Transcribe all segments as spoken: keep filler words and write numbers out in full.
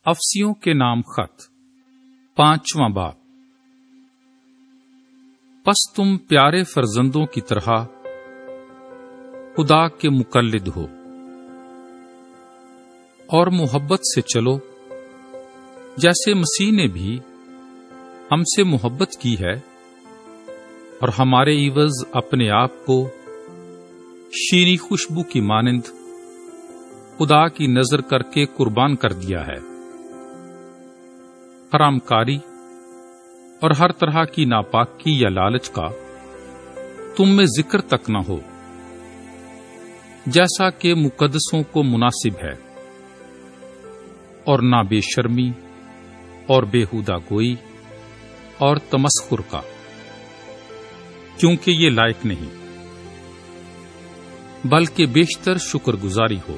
افسیوں کے نام خط پانچواں باب۔ پس تم پیارے فرزندوں کی طرح خدا کے مقلد ہو اور محبت سے چلو، جیسے مسیح نے بھی ہم سے محبت کی ہے اور ہمارے عوض اپنے آپ کو شیریں خوشبو کی مانند خدا کی نظر کر کے قربان کر دیا ہے۔ حرام کاری اور ہر طرح کی ناپاکی یا لالچ کا تم میں ذکر تک نہ ہو، جیسا کہ مقدسوں کو مناسب ہے، اور نہ بے شرمی اور بیہودہ گوئی اور تمسخر کا، کیونکہ یہ لائق نہیں، بلکہ بیشتر شکر گزاری ہو،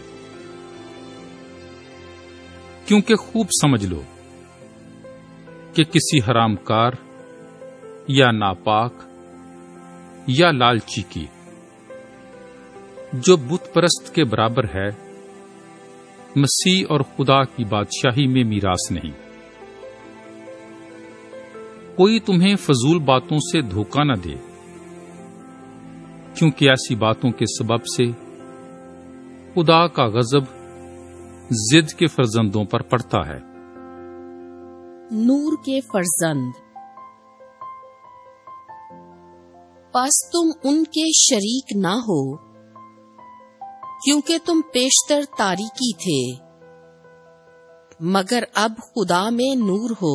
کیونکہ خوب سمجھ لو کہ کسی حرام کار یا ناپاک یا لالچی کی جو بت پرست کے برابر ہے، مسیح اور خدا کی بادشاہی میں میراث نہیں۔ کوئی تمہیں فضول باتوں سے دھوکہ نہ دے، کیونکہ ایسی باتوں کے سبب سے خدا کا غضب ضد کے فرزندوں پر پڑتا ہے۔ نور کے فرزند، پس تم ان کے شریک نہ ہو، کیونکہ تم پیشتر تاریکی تھے، مگر اب خدا میں نور ہو۔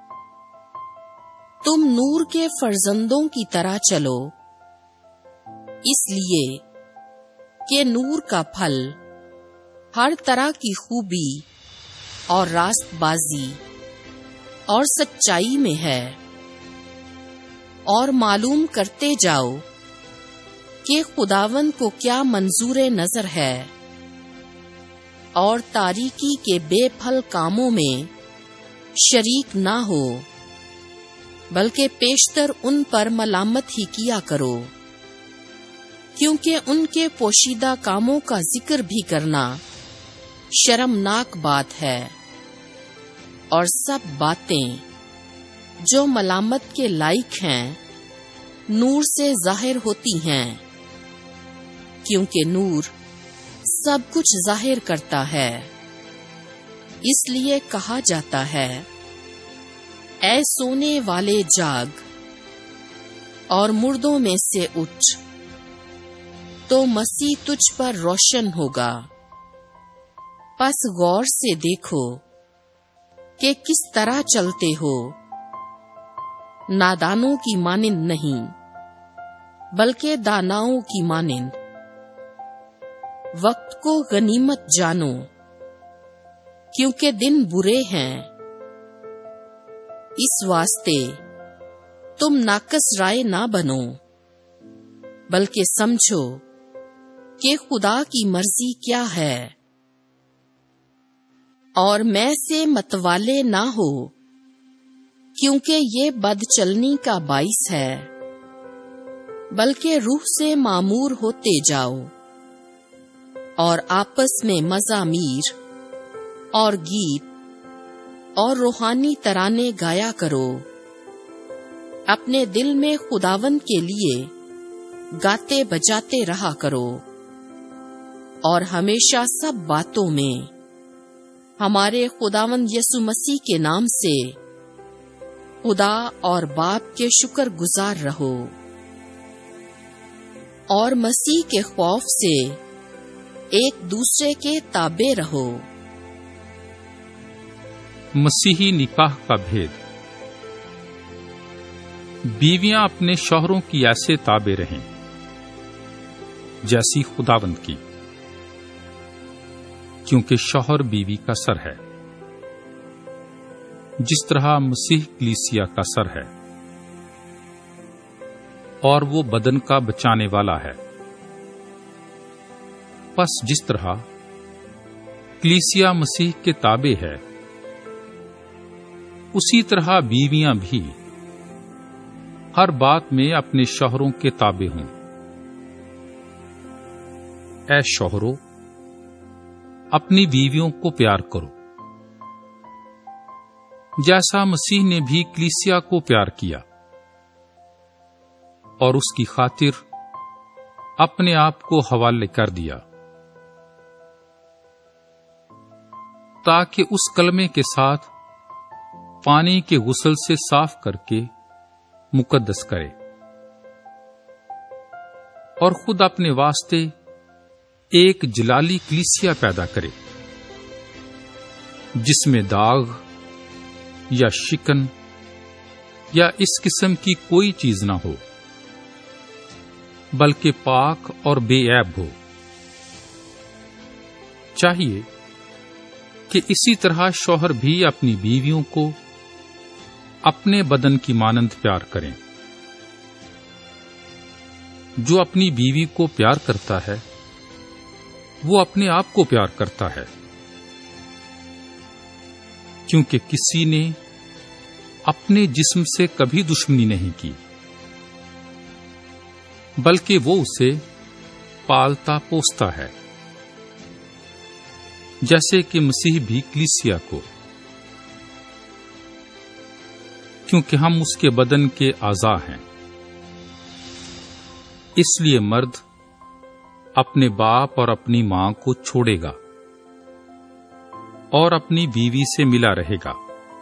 تم نور کے فرزندوں کی طرح چلو، اس لیے کہ نور کا پھل ہر طرح کی خوبی اور راست بازی اور سچائی میں ہے، اور معلوم کرتے جاؤ کہ خداوند کو کیا منظور نظر ہے، اور تاریکی کے بے پھل کاموں میں شریک نہ ہو، بلکہ پیشتر ان پر ملامت ہی کیا کرو، کیونکہ ان کے پوشیدہ کاموں کا ذکر بھی کرنا شرمناک بات ہے، اور سب باتیں جو ملامت کے لائق ہیں نور سے ظاہر ہوتی ہیں، کیونکہ نور سب کچھ ظاہر کرتا ہے۔ اس لیے کہا جاتا ہے، اے سونے والے جاگ اور مردوں میں سے اٹھ، تو مسیح تجھ پر روشن ہوگا۔ پس غور سے دیکھو کہ کس طرح چلتے ہو، نادانوں کی مانند نہیں، بلکہ داناؤں کی مانند۔ وقت کو غنیمت جانو، کیونکہ دن برے ہیں۔ اس واسطے تم ناقص رائے نہ بنو، بلکہ سمجھو کہ خدا کی مرضی کیا ہے، اور میں سے متوالے نہ ہو، کیونکہ یہ بد چلنی کا باعث ہے، بلکہ روح سے معمور ہوتے جاؤ، اور آپس میں مزامیر اور گیت اور روحانی ترانے گایا کرو، اپنے دل میں خداوند کے لیے گاتے بجاتے رہا کرو، اور ہمیشہ سب باتوں میں ہمارے خداوند یسوع مسیح کے نام سے خدا اور باپ کے شکر گزار رہو، اور مسیح کے خوف سے ایک دوسرے کے تابع رہو۔ مسیحی نکاح کا بھید۔ بیویاں اپنے شوہروں کی ایسے تابع رہیں جیسی خداوند کی، کیونکہ شوہر بیوی کا سر ہے، جس طرح مسیح کلیسیا کا سر ہے، اور وہ بدن کا بچانے والا ہے۔ پس جس طرح کلیسیا مسیح کے تابع ہے، اسی طرح بیویاں بھی ہر بات میں اپنے شوہروں کے تابع ہوں۔ اے شوہرو، اپنی بیویوں کو پیار کرو، جیسا مسیح نے بھی کلیسیا کو پیار کیا اور اس کی خاطر اپنے آپ کو حوالے کر دیا، تاکہ اس کلمے کے ساتھ پانی کے غسل سے صاف کر کے مقدس کرے اور خود اپنے واسطے ایک جلالی کلیسیا پیدا کرے، جس میں داغ یا شکن یا اس قسم کی کوئی چیز نہ ہو، بلکہ پاک اور بے عیب ہو۔ چاہیے کہ اسی طرح شوہر بھی اپنی بیویوں کو اپنے بدن کی مانند پیار کریں۔ جو اپنی بیوی کو پیار کرتا ہے وہ اپنے آپ کو پیار کرتا ہے، کیونکہ کسی نے اپنے جسم سے کبھی دشمنی نہیں کی، بلکہ وہ اسے پالتا پوستا ہے، جیسے کہ مسیح بھی کلیسیا کو، کیونکہ ہم اس کے بدن کے اعضاء ہیں۔ اس لیے مرد اپنے باپ اور اپنی ماں کو چھوڑے گا اور اپنی بیوی سے ملا رہے گا،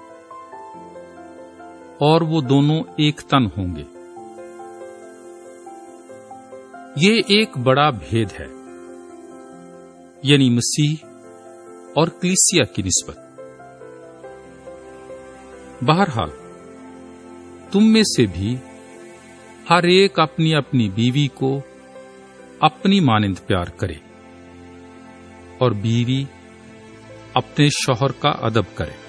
اور وہ دونوں ایک تن ہوں گے۔ یہ ایک بڑا بھید ہے، یعنی مسیح اور کلیسیا کی نسبت۔ بہرحال تم میں سے بھی ہر ایک اپنی اپنی بیوی کو اپنی مانند پیار کرے، اور بیوی اپنے شوہر کا ادب کرے۔